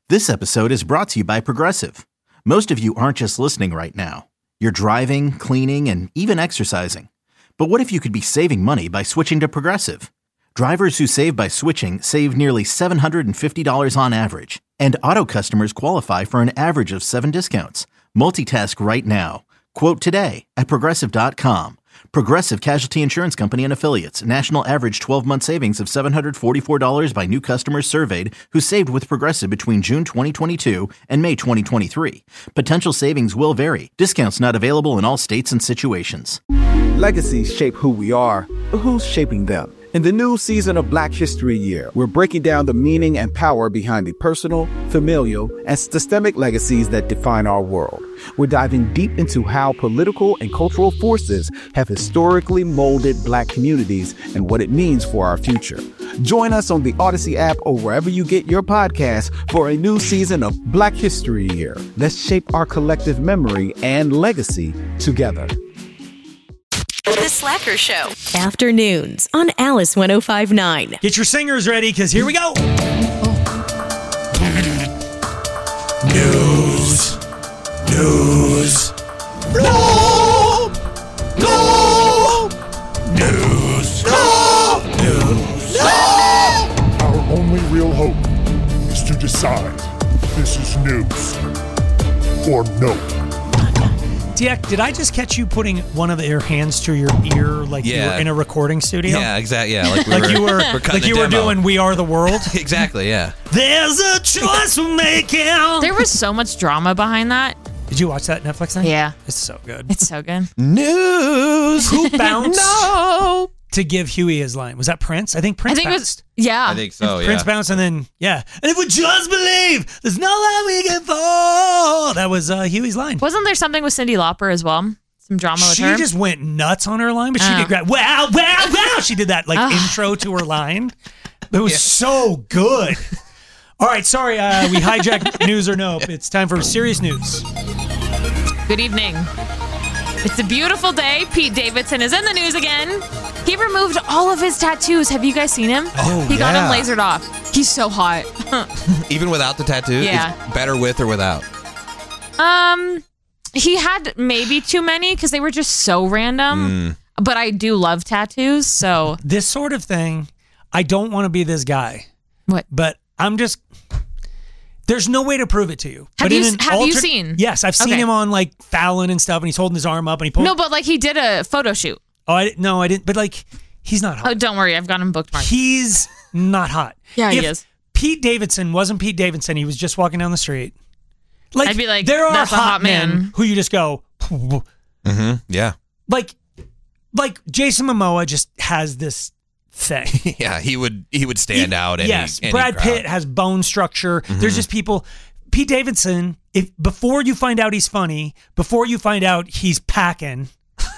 This episode is brought to you by Progressive. Most of you aren't just listening right now. You're driving, cleaning, and even exercising. But what if you could be saving money by switching to Progressive? Drivers who save by switching save nearly $750 on average. And auto customers qualify for an average of 7 discounts. Multitask right now. Quote today at Progressive.com. Progressive Casualty Insurance Company and Affiliates. National average 12-month savings of $744 by new customers surveyed who saved with Progressive between June 2022 and May 2023. Potential savings will vary. Discounts not available in all states and situations. Legacies shape who we are, but who's shaping them? In the new season of Black History Year, we're breaking down the meaning and power behind the personal, familial, and systemic legacies that define our world. We're diving deep into how political and cultural forces have historically molded Black communities and what it means for our future. Join us on the Odyssey app or wherever you get your podcasts for a new season of Black History Year. Let's shape our collective memory and legacy together. The Slacker Show. Afternoons on Alice 105.9. Get your singers ready, because here we go. News. No. News. No. Our only real hope is to decide if this is news or no. Diek, did I just catch you putting one of your hands to your ear like you were in a recording studio? Yeah, exactly. Yeah, like you were doing We Are the World? Exactly, yeah. There's a choice we're making. There was so much drama behind that. Did you watch that Netflix thing? Yeah. It's so good. It's so good. News. Who bounced No. to give Huey his line? Was that Prince? I think Prince bounced. Yeah. I think so, Prince bounced and then, yeah. And if we just believe, there's no way we can fall. That was Huey's line. Wasn't there something with Cyndi Lauper as well? Some drama with her? She just went nuts on her line, but she did great. Wow. She did that intro to her line. It was so good. All right, sorry, we hijacked news or nope. It's time for serious news. Good evening. It's a beautiful day. Pete Davidson is in the news again. He removed all of his tattoos. Have you guys seen him? He got them lasered off. He's so hot. Even without the tattoo? Yeah. It's better with or without? He had maybe too many because they were just so random. But I do love tattoos, so. This sort of thing, I don't want to be this guy. What? But I'm just... There's no way to prove it to you. Have you seen? Yes, I've seen him on like Fallon and stuff, and he's holding his arm up and he pulls. No, but like he did a photo shoot. Oh, I didn't. But like, he's not hot. Oh, don't worry, I've got him bookmarked. He's not hot. Yeah, he if is. Pete Davidson wasn't Pete Davidson, he was just walking down the street. Like, I'd be like, there are that's a hot man who you just go. Yeah. Like Jason Momoa just has this thing. Yeah, he would stand out. Yes, any Brad crowd. Pitt has bone structure. There's just people. Pete Davidson, if before you find out he's funny, before you find out he's packing.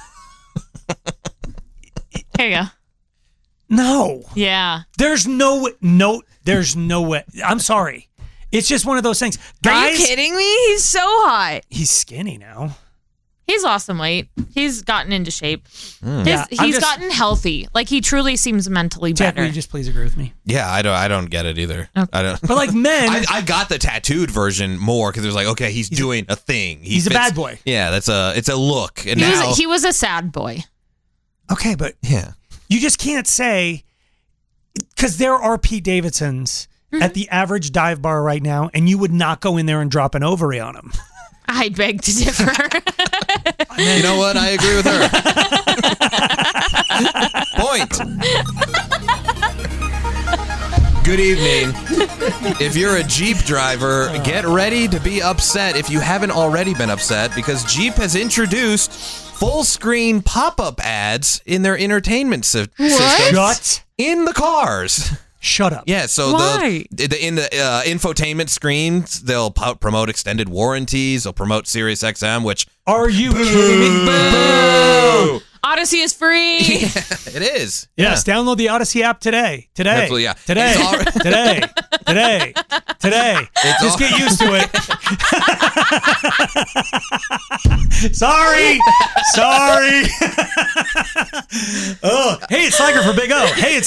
Here you go. No. Yeah. There's no way. I'm sorry. It's just one of those things. Guys, are you kidding me? He's so hot. He's skinny now. He's lost some weight. He's gotten into shape. Yeah, He's gotten healthy. Like he truly seems mentally Jeff, better. will you just please agree with me? Yeah, I don't get it either. Okay. I don't. But like men, I got the tattooed version more because it was like, okay, he's doing a thing. He's a bad boy. Yeah, it's a look. And he was a sad boy. Okay, but yeah, you just can't say, because there are Pete Davidsons at the average dive bar right now, and you would not go in there and drop an ovary on him. I beg to differ. You know what? I agree with her. Point. Good evening. If you're a Jeep driver, get ready to be upset if you haven't already been upset, because Jeep has introduced full screen pop-up ads in their entertainment system. Shut in the cars. Shut up. Yeah, so Why? in the infotainment screens, they'll promote extended warranties. They'll promote SiriusXM, which are you kidding me? Boo! Odyssey is free. Yeah, it is. Yes, download the Odyssey app today. Absolutely, yeah. Today. Just get used to it. Sorry. Oh, hey, it's Slacker for Big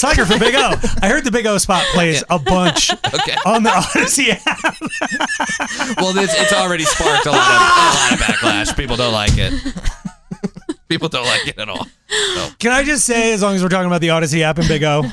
O. I heard the Big O spot plays a bunch on the Odyssey app. Well, it's already sparked a lot of backlash. People don't like it. People don't like it at all. No. Can I just say, as long as we're talking about the Odyssey app and Big O,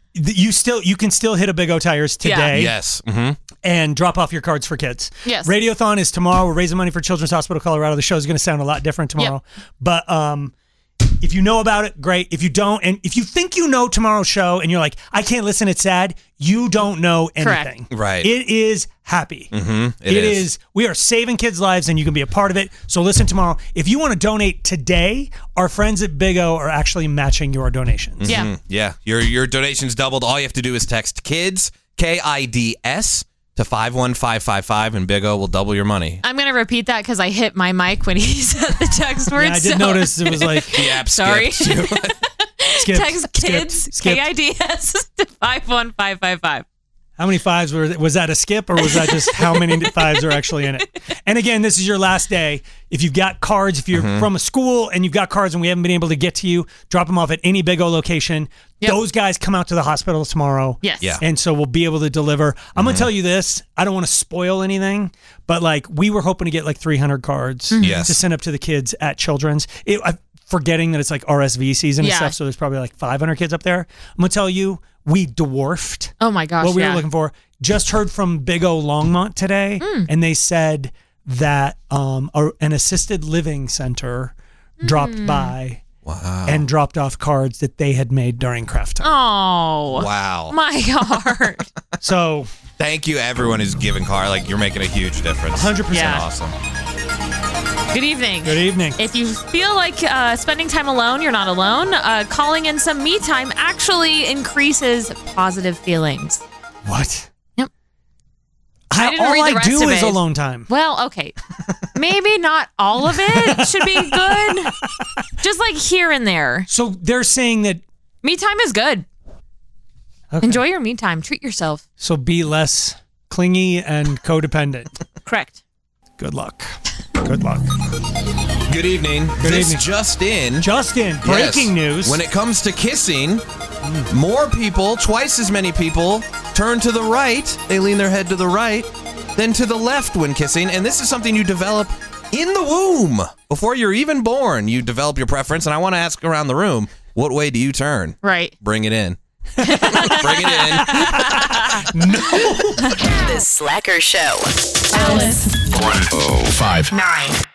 you can still hit a Big O Tires today. Yeah. Yes. Mm-hmm. And drop off your cards for kids. Yes. Radiothon is tomorrow. We're raising money for Children's Hospital Colorado. The show is going to sound a lot different tomorrow. Yep. But if you know about it, great. If you don't, and if you think you know tomorrow's show and you're like, I can't listen, it's sad, you don't know anything. Correct. Right. It is happy. Mm-hmm. It is. We are saving kids' lives and you can be a part of it. So listen tomorrow. If you want to donate today, our friends at Big O are actually matching your donations. Mm-hmm. Yeah. Your donations doubled. All you have to do is text KIDS, KIDS, to 51555 and Big O will double your money. I'm going to repeat that because I hit my mic when he said the text words. Yeah, I did notice it was like... The app sorry. skipped. Text KIDS, KIDS, to 51555. How many fives was that a skip or was that just how many fives are actually in it? And again, this is your last day. If you've got cards, if you're from a school and you've got cards and we haven't been able to get to you, drop them off at any Big O location. Yep. Those guys come out to the hospital tomorrow. Yes. Yeah. And so we'll be able to deliver. I'm going to tell you this. I don't want to spoil anything, but like we were hoping to get like 300 cards to send up to the kids at Children's. Forgetting that it's like RSV season and stuff, so there's probably like 500 kids up there. I'm going to tell you, we dwarfed what we were looking for. Just heard from Big O Longmont today, and they said that an assisted living center dropped by and dropped off cards that they had made during craft time. Oh. Wow. My heart. So thank you everyone who's giving card. Like you're making a huge difference. 100% awesome. Good evening. Good evening. If you feel like spending time alone, you're not alone. Calling in some me time actually increases positive feelings. What? Yep. All I do is alone time. Well, okay. Maybe not all of it should be good. Just like here and there. So they're saying that me time is good. Okay. Enjoy your me time. Treat yourself. So be less clingy and codependent. Correct. Good luck. Good luck. Good evening. Just in. Breaking news. When it comes to kissing, more people, twice as many people, turn to the right. They lean their head to the right than to the left when kissing. And this is something you develop in the womb. Before you're even born, you develop your preference. And I want to ask around the room, what way do you turn? Right. Bring it in. Bring it in. No. The Slacker Show. Alice. 1059.